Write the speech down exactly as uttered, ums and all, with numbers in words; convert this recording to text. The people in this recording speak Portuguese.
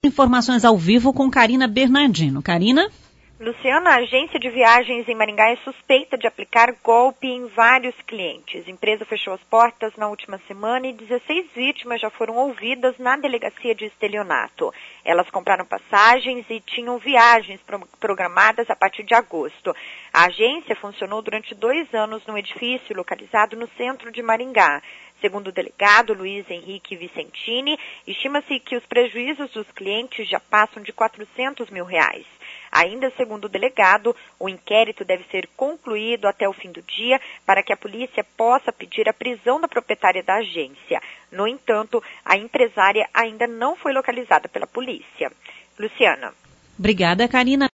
Informações ao vivo com Carina Bernardino. Carina? Luciana, a agência de viagens em Maringá é suspeita de aplicar golpe em vários clientes. A empresa fechou as portas na última semana e dezesseis vítimas já foram ouvidas na delegacia de estelionato. Elas compraram passagens e tinham viagens pro- programadas a partir de agosto. A agência funcionou durante dois anos num edifício localizado no centro de Maringá. Segundo o delegado Luiz Henrique Vicentini, estima-se que os prejuízos dos clientes já passam de quatrocentos mil reais. Ainda segundo o delegado, o inquérito deve ser concluído até o fim do dia para que a polícia possa pedir a prisão da proprietária da agência. No entanto, a empresária ainda não foi localizada pela polícia. Luciana. Obrigada, Carina.